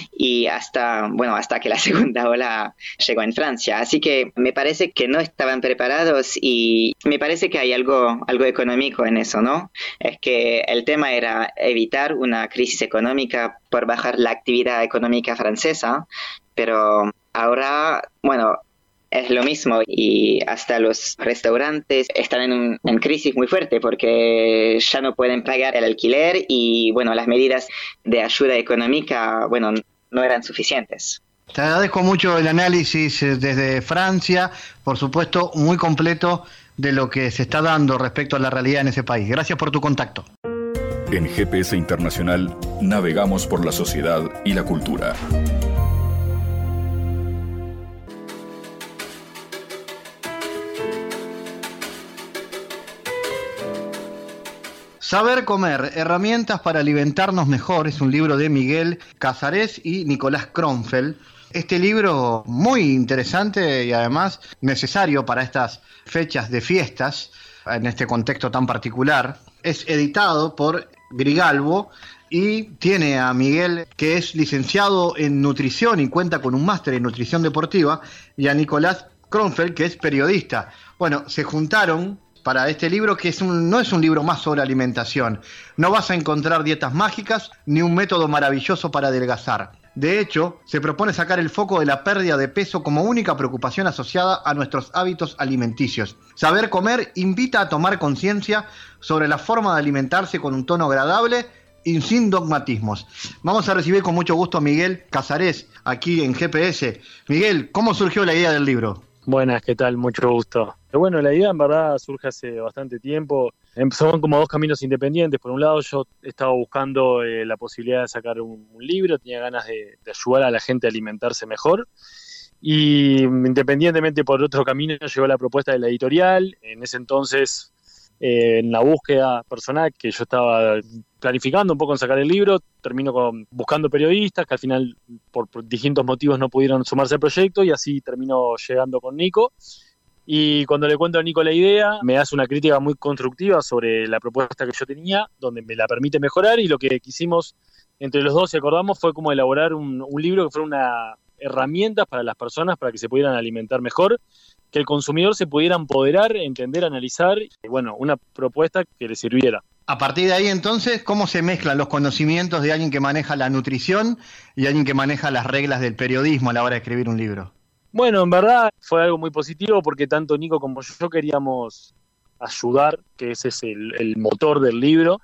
y hasta, bueno, hasta que la segunda ola llegó en Francia. Así que me parece que no estaban preparados, y me parece que hay algo, algo económico en eso, ¿no? Es que el tema era evitar una crisis económica por bajar la actividad económica francesa, pero ahora, bueno, es lo mismo, y hasta los restaurantes están en, un, en crisis muy fuerte porque ya no pueden pagar el alquiler y, bueno, las medidas de ayuda económica, bueno, no eran suficientes. Te agradezco mucho el análisis desde Francia, por supuesto, muy completo de lo que se está dando respecto a la realidad en ese país. Gracias por tu contacto. En G P S Internacional navegamos por la sociedad y la cultura. Saber comer, herramientas para alimentarnos mejor, es un libro de Miguel Casares y Nicolás Kronfeld. Este libro muy interesante y además necesario para estas fechas de fiestas, en este contexto tan particular. Es editado por Grigalbo y tiene a Miguel, que es licenciado en nutrición y cuenta con un máster en nutrición deportiva, y a Nicolás Kronfeld, que es periodista. Bueno, se juntaron para este libro, que es un, no es un libro más sobre alimentación. No vas a encontrar dietas mágicas ni un método maravilloso para adelgazar. De hecho, se propone sacar el foco de la pérdida de peso como única preocupación asociada a nuestros hábitos alimenticios. Saber comer invita a tomar conciencia sobre la forma de alimentarse con un tono agradable y sin dogmatismos. Vamos a recibir con mucho gusto a Miguel Casares, aquí en G P S. Miguel, ¿cómo surgió la idea del libro? Buenas, ¿qué tal? Mucho gusto. Bueno, la idea en verdad surge hace bastante tiempo. Son como dos caminos independientes. Por un lado, yo estaba buscando eh, la posibilidad de sacar un, un libro, tenía ganas de, de ayudar a la gente a alimentarse mejor. Y independientemente por otro camino llegó la propuesta de la editorial. En ese entonces, eh, en la búsqueda personal que yo estaba planificando un poco en sacar el libro, termino con, buscando periodistas que al final por, por distintos motivos no pudieron sumarse al proyecto, y así termino llegando con Nico. Y cuando le cuento a Nico la idea, me hace una crítica muy constructiva sobre la propuesta que yo tenía, donde me la permite mejorar, y lo que quisimos entre los dos y acordamos fue como elaborar un, un libro que fuera una herramienta para las personas para que se pudieran alimentar mejor, que el consumidor se pudiera empoderar, entender, analizar, y bueno, una propuesta que le sirviera. A partir de ahí, entonces, ¿cómo se mezclan los conocimientos de alguien que maneja la nutrición y alguien que maneja las reglas del periodismo a la hora de escribir un libro? Bueno, en verdad fue algo muy positivo porque tanto Nico como yo queríamos ayudar, que ese es el, el motor del libro,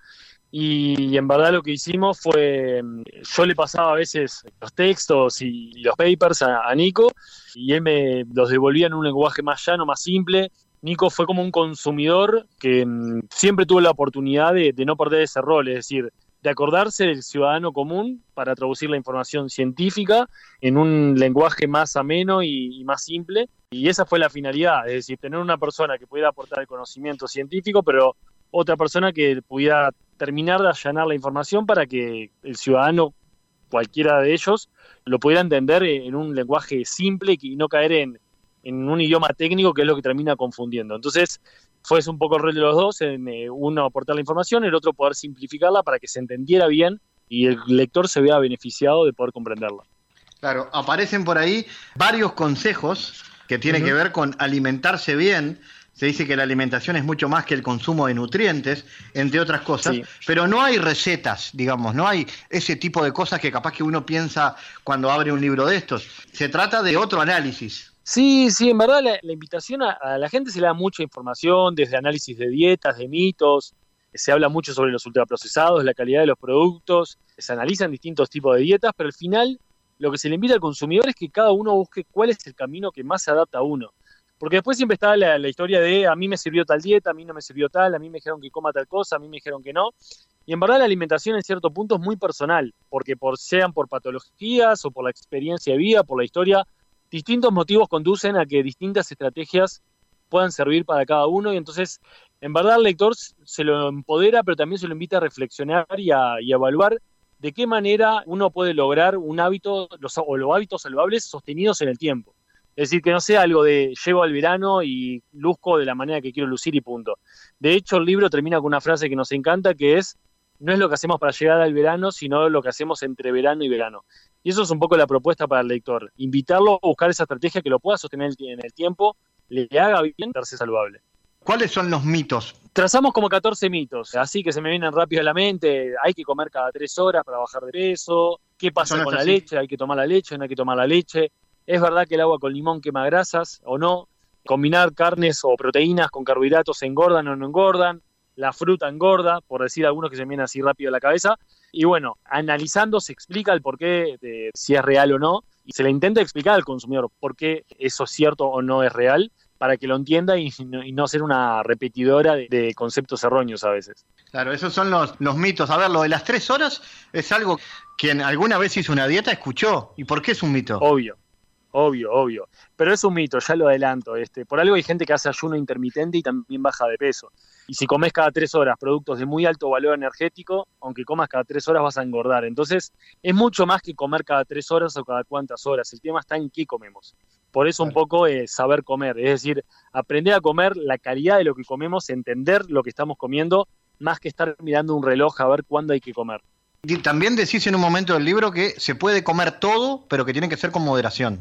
y en verdad lo que hicimos fue, yo le pasaba a veces los textos y los papers a, a Nico, y él me los devolvía en un lenguaje más llano, más simple. Nico fue como un consumidor que mmm, siempre tuvo la oportunidad de, de no perder ese rol, es decir, de acordarse del ciudadano común para traducir la información científica en un lenguaje más ameno y, y más simple. Y esa fue la finalidad, es decir, tener una persona que pudiera aportar el conocimiento científico, pero otra persona que pudiera terminar de allanar la información para que el ciudadano, cualquiera de ellos, lo pudiera entender en un lenguaje simple y no caer en, en un idioma técnico, que es lo que termina confundiendo. Entonces, fue un poco el rol de los dos, en eh, uno aportar la información, el otro poder simplificarla para que se entendiera bien y el lector se vea beneficiado de poder comprenderla. Claro, aparecen por ahí varios consejos que tienen uh-huh. que ver con alimentarse bien. Se dice que la alimentación es mucho más que el consumo de nutrientes, entre otras cosas, sí. Pero no hay recetas, digamos, no hay ese tipo de cosas que capaz que uno piensa cuando abre un libro de estos. Se trata de otro análisis. Sí, sí, en verdad la, la invitación a, a la gente se le da mucha información, desde análisis de dietas, de mitos, se habla mucho sobre los ultraprocesados, la calidad de los productos, se analizan distintos tipos de dietas, pero al final lo que se le invita al consumidor es que cada uno busque cuál es el camino que más se adapta a uno. Porque después siempre está la, la historia de a mí me sirvió tal dieta, a mí no me sirvió tal, a mí me dijeron que coma tal cosa, a mí me dijeron que no. Y en verdad la alimentación en cierto punto es muy personal, porque por, sean por patologías o por la experiencia de vida, por la historia, distintos motivos conducen a que distintas estrategias puedan servir para cada uno, y entonces en verdad el lector se lo empodera, pero también se lo invita a reflexionar y a, y a evaluar de qué manera uno puede lograr un hábito los, o los hábitos saludables sostenidos en el tiempo. Es decir, que no sea algo de llego al verano y luzco de la manera que quiero lucir y punto. De hecho, el libro termina con una frase que nos encanta, que es: no es lo que hacemos para llegar al verano, sino lo que hacemos entre verano y verano. Y eso es un poco la propuesta para el lector, invitarlo a buscar esa estrategia que lo pueda sostener en el tiempo, le haga bien, darse saludable. ¿Cuáles son los mitos? Trazamos como catorce mitos, así que se me vienen rápido a la mente. Hay que comer cada tres horas para bajar de peso. ¿Qué pasa con la así? leche? ¿Hay que tomar la leche? ¿No hay que tomar la leche? ¿Es verdad que el agua con limón quema grasas o no? ¿Combinar carnes o proteínas con carbohidratos engordan o no engordan? La fruta engorda, por decir algunos que se me vienen así rápido a la cabeza. Y bueno, analizando se explica el porqué de si es real o no, y se le intenta explicar al consumidor por qué eso es cierto o no es real, para que lo entienda y no, y no ser una repetidora de, de conceptos erróneos a veces. Claro, esos son los, los mitos. A ver, lo de las tres horas es algo que quien alguna vez hizo una dieta escuchó. ¿Y por qué es un mito? Obvio. Obvio, obvio. Pero es un mito, ya lo adelanto. Este, por algo hay gente que hace ayuno intermitente y también baja de peso. Y si comes cada tres horas productos de muy alto valor energético, aunque comas cada tres horas vas a engordar. Entonces, es mucho más que comer cada tres horas o cada cuantas horas. El tema está en qué comemos. Por eso un poco es saber comer. Es decir, aprender a comer la calidad de lo que comemos, entender lo que estamos comiendo, más que estar mirando un reloj a ver cuándo hay que comer. Y también decís en un momento del libro que se puede comer todo, pero que tiene que ser con moderación.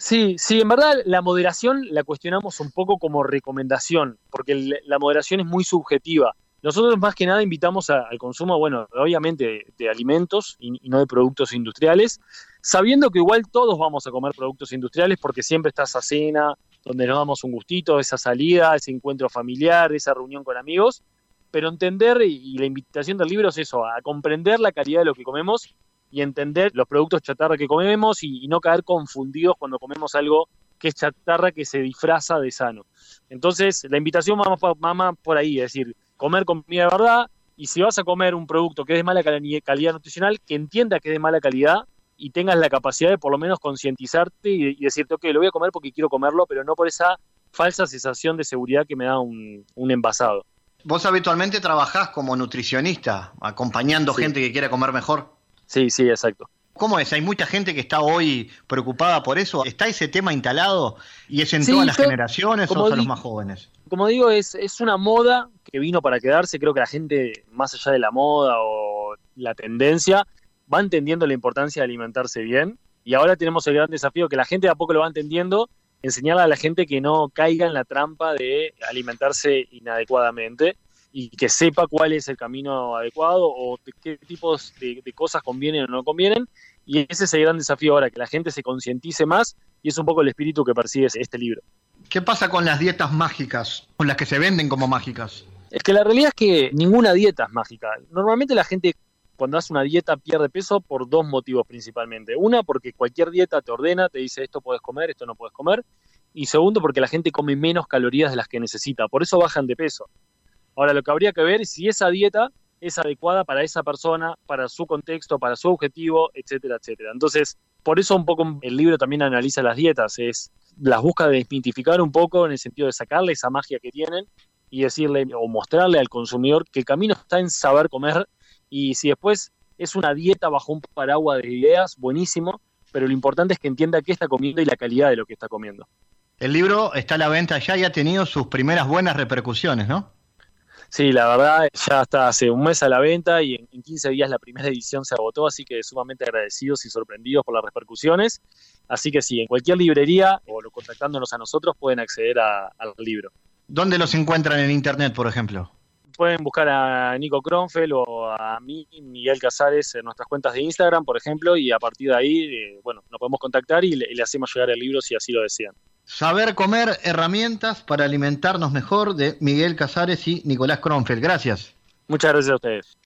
Sí, sí, en verdad la moderación la cuestionamos un poco como recomendación, porque el, la moderación es muy subjetiva. Nosotros más que nada invitamos a, al consumo, bueno, obviamente de, de alimentos y, y no de productos industriales, sabiendo que igual todos vamos a comer productos industriales porque siempre está esa cena donde nos damos un gustito, esa salida, ese encuentro familiar, esa reunión con amigos, pero entender, y, y la invitación del libro es eso, a comprender la calidad de lo que comemos y entender los productos chatarra que comemos y, y no caer confundidos cuando comemos algo que es chatarra que se disfraza de sano. Entonces, la invitación va más, va más por ahí, es decir, comer comida de verdad, y si vas a comer un producto que es de mala calidad nutricional, que entienda que es de mala calidad y tengas la capacidad de por lo menos concientizarte y, y decirte, ok, lo voy a comer porque quiero comerlo, pero no por esa falsa sensación de seguridad que me da un, un envasado. ¿Vos habitualmente trabajás como nutricionista, acompañando sí. gente que quiera comer mejor? Sí, sí, exacto. ¿Cómo es? ¿Hay mucha gente que está hoy preocupada por eso? ¿Está ese tema instalado y es en sí, todas las yo, generaciones o son los más jóvenes? Como digo, es, es una moda que vino para quedarse. Creo que la gente, más allá de la moda o la tendencia, va entendiendo la importancia de alimentarse bien. Y ahora tenemos el gran desafío que la gente de a poco lo va entendiendo, enseñarle a la gente que no caiga en la trampa de alimentarse inadecuadamente y que sepa cuál es el camino adecuado o de qué tipos de, de cosas convienen o no convienen. Y ese es el gran desafío ahora, que la gente se concientice más, y es un poco el espíritu que persigue este libro. ¿Qué pasa con las dietas mágicas, con las que se venden como mágicas? Es que la realidad es que ninguna dieta es mágica. Normalmente la gente cuando hace una dieta pierde peso por dos motivos principalmente. Una, porque cualquier dieta te ordena, te dice esto puedes comer, esto no puedes comer. Y segundo, porque la gente come menos calorías de las que necesita. Por eso bajan de peso. Ahora, lo que habría que ver es si esa dieta es adecuada para esa persona, para su contexto, para su objetivo, etcétera, etcétera. Entonces, por eso un poco el libro también analiza las dietas, es las busca desmitificar un poco en el sentido de sacarle esa magia que tienen y decirle o mostrarle al consumidor que el camino está en saber comer, y si después es una dieta bajo un paraguas de ideas, buenísimo, pero lo importante es que entienda qué está comiendo y la calidad de lo que está comiendo. El libro está a la venta ya y ha tenido sus primeras buenas repercusiones, ¿no? Sí, la verdad, ya está hace un mes a la venta y en, en quince días la primera edición se agotó, así que sumamente agradecidos y sorprendidos por las repercusiones. Así que sí, en cualquier librería o contactándonos a nosotros pueden acceder a, al libro. ¿Dónde los encuentran en internet, por ejemplo? Pueden buscar a Nico Kronfeld o a mí, Miguel Casares, en nuestras cuentas de Instagram, por ejemplo, y a partir de ahí, eh, bueno, nos podemos contactar y le, y le hacemos llegar el libro si así lo desean. Saber comer, herramientas para alimentarnos mejor, de Miguel Casares y Nicolás Kronfeld. Gracias. Muchas gracias a ustedes.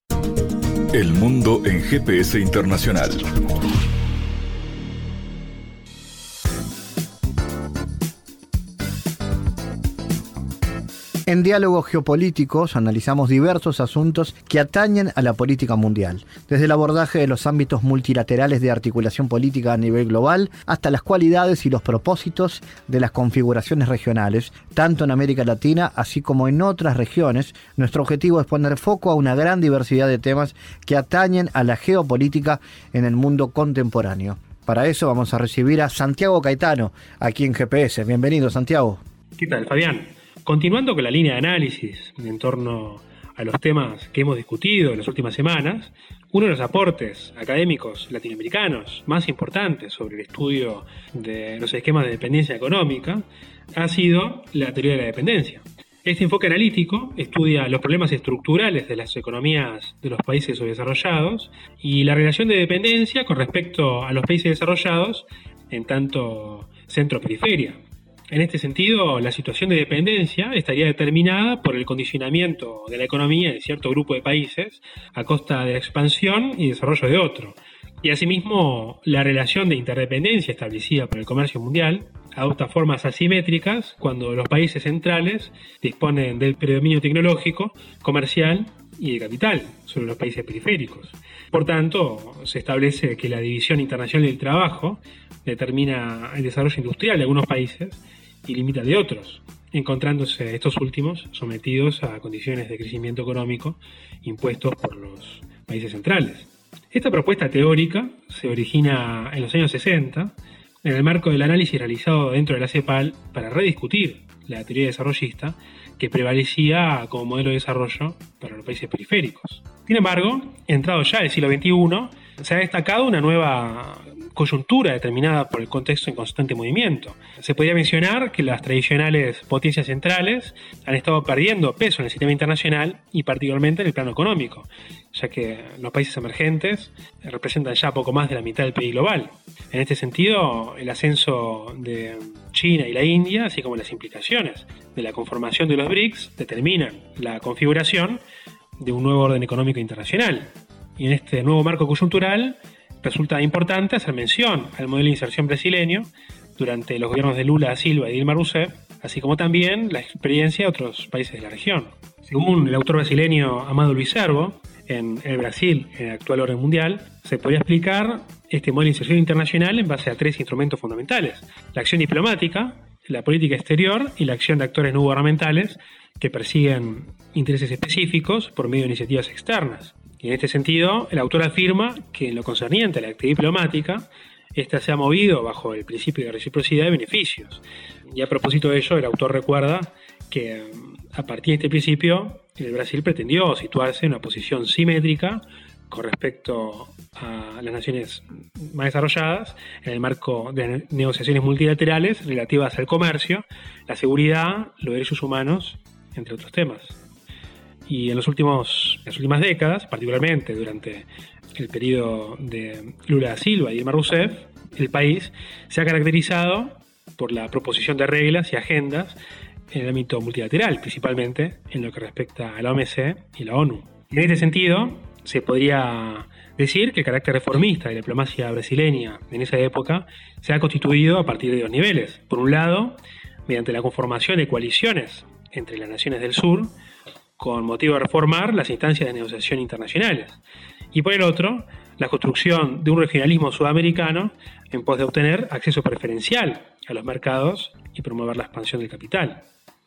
El mundo en G P S Internacional. En Diálogos Geopolíticos analizamos diversos asuntos que atañen a la política mundial, desde el abordaje de los ámbitos multilaterales de articulación política a nivel global hasta las cualidades y los propósitos de las configuraciones regionales, tanto en América Latina así como en otras regiones. Nuestro objetivo es poner foco a una gran diversidad de temas que atañen a la geopolítica en el mundo contemporáneo. Para eso vamos a recibir a Santiago Caetano, aquí en G P S. Bienvenido, Santiago. ¿Qué tal, Fabián? Continuando con la línea de análisis en torno a los temas que hemos discutido en las últimas semanas, uno de los aportes académicos latinoamericanos más importantes sobre el estudio de los esquemas de dependencia económica ha sido la teoría de la dependencia. Este enfoque analítico estudia los problemas estructurales de las economías de los países subdesarrollados y la relación de dependencia con respecto a los países desarrollados en tanto centro-periferia. En este sentido, la situación de dependencia estaría determinada por el condicionamiento de la economía de cierto grupo de países a costa de la expansión y desarrollo de otro. Y asimismo, la relación de interdependencia establecida por el comercio mundial adopta formas asimétricas cuando los países centrales disponen del predominio tecnológico, comercial y de capital sobre los países periféricos. Por tanto, se establece que la división internacional del trabajo determina el desarrollo industrial de algunos países y limita de otros, encontrándose estos últimos sometidos a condiciones de crecimiento económico impuestos por los países centrales. Esta propuesta teórica se origina en los años sesenta en el marco del análisis realizado dentro de la CEPAL para rediscutir la teoría desarrollista que prevalecía como modelo de desarrollo para los países periféricos. Sin embargo, entrado ya el siglo veintiuno, se ha destacado una nueva coyuntura determinada por el contexto en constante movimiento. Se podría mencionar que las tradicionales potencias centrales han estado perdiendo peso en el sistema internacional y particularmente en el plano económico, ya que los países emergentes representan ya poco más de la mitad del P I B global. En este sentido, el ascenso de China y la India, así como las implicaciones de la conformación de los B R I C S, determinan la configuración de un nuevo orden económico internacional. Y en este nuevo marco coyuntural resulta importante hacer mención al modelo de inserción brasileño durante los gobiernos de Lula da Silva y Dilma Rousseff, así como también la experiencia de otros países de la región. Según el autor brasileño Amado Luis Servo, en el Brasil, en el actual orden mundial, se podría explicar este modelo de inserción internacional en base a tres instrumentos fundamentales: la acción diplomática, la política exterior y la acción de actores no gubernamentales que persiguen intereses específicos por medio de iniciativas externas. Y en este sentido, el autor afirma que en lo concerniente a la actividad diplomática, ésta se ha movido bajo el principio de reciprocidad de beneficios. Y a propósito de ello, el autor recuerda que a partir de este principio, el Brasil pretendió situarse en una posición simétrica con respecto a las naciones más desarrolladas en el marco de negociaciones multilaterales relativas al comercio, la seguridad, los derechos humanos, entre otros temas. Y en los últimos, las últimas décadas, particularmente durante el periodo de Lula da Silva y Dilma Rousseff, el país se ha caracterizado por la proposición de reglas y agendas en el ámbito multilateral, principalmente en lo que respecta a la O M C y la ONU. En este sentido, se podría decir que el carácter reformista de la diplomacia brasileña en esa época se ha constituido a partir de dos niveles. Por un lado, mediante la conformación de coaliciones entre las naciones del sur, con motivo de reformar las instancias de negociación internacionales. Y por el otro, la construcción de un regionalismo sudamericano en pos de obtener acceso preferencial a los mercados y promover la expansión del capital.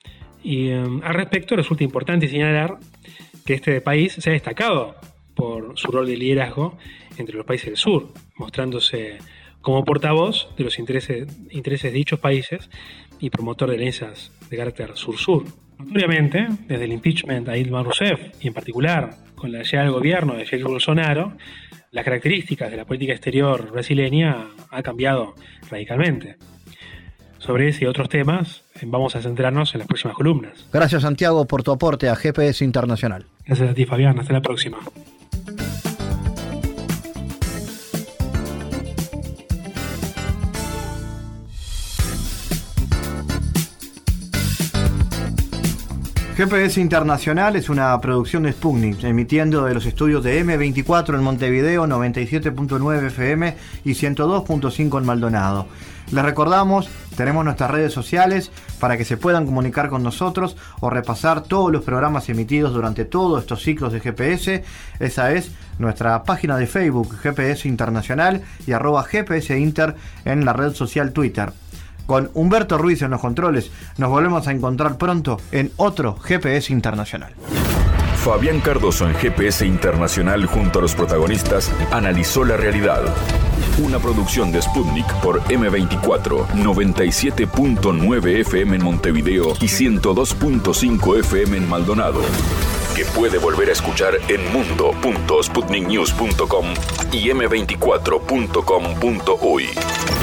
Y eh, al respecto resulta importante señalar que este país se ha destacado por su rol de liderazgo entre los países del sur, mostrándose como portavoz de los intereses, intereses de dichos países y promotor de alianzas de carácter sur-sur. Obviamente, desde el impeachment a Dilma Rousseff y en particular con la llegada al gobierno de Jair Bolsonaro, las características de la política exterior brasileña han cambiado radicalmente. Sobre ese y otros temas vamos a centrarnos en las próximas columnas. Gracias, Santiago, por tu aporte a G P S Internacional. Gracias a ti, Fabián. Hasta la próxima. G P S Internacional es una producción de Sputnik, emitiendo de los estudios de eme veinticuatro en Montevideo, noventa y siete punto nueve F M y ciento dos punto cinco en Maldonado. Les recordamos, tenemos nuestras redes sociales para que se puedan comunicar con nosotros o repasar todos los programas emitidos durante todos estos ciclos de G P S. Esa es nuestra página de Facebook, G P S Internacional, y arroba G P S Inter en la red social Twitter. Con Humberto Ruiz en los controles, nos volvemos a encontrar pronto en otro G P S Internacional. Fabián Cardoso en G P S Internacional junto a los protagonistas analizó la realidad. Una producción de Sputnik por eme veinticuatro, noventa y siete punto nueve F M en Montevideo y ciento dos punto cinco F M en Maldonado. Que puede volver a escuchar en mundo punto sputnik news punto com y eme veinticuatro punto com punto uy.